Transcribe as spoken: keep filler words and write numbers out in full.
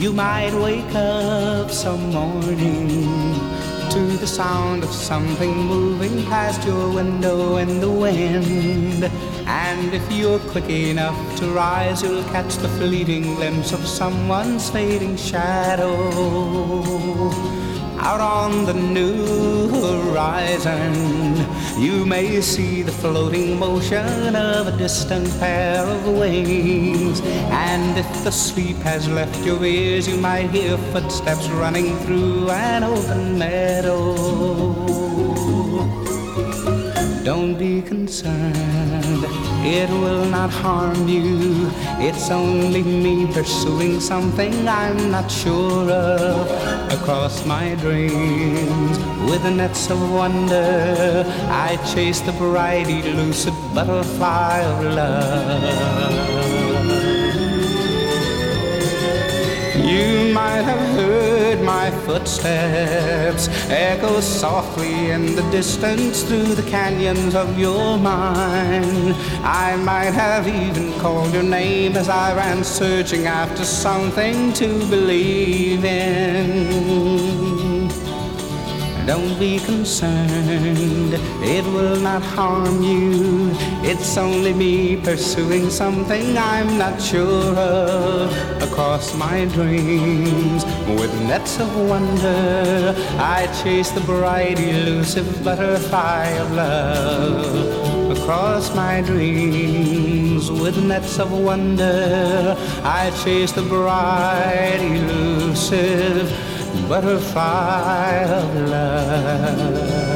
You might wake up some morning to the sound of something moving past your window in the wind. And if you're quick enough to rise, you'll catch the fleeting glimpse of someone's fading shadow out on the new horizon. You may see the floating motion of a distant pair of wings. And if the sleep has left your ears, you might hear footsteps running through an open meadow. Don't be concerned, it will not harm you. It's only me pursuing something I'm not sure of. Across my dreams, with the nets of wonder, I chase the bright, elusive butterfly of love. You might have heard my footsteps echo softly in the distance through the canyons of your mind. I might have even called your name as I ran searching after something to believe in. Don't be concerned, it will not harm you. It's only me pursuing something I'm not sure of. Across my dreams, with nets of wonder, I chase the bright, elusive butterfly of love. Across my dreams, with nets of wonder, I chase the bright, elusive butterfly of love.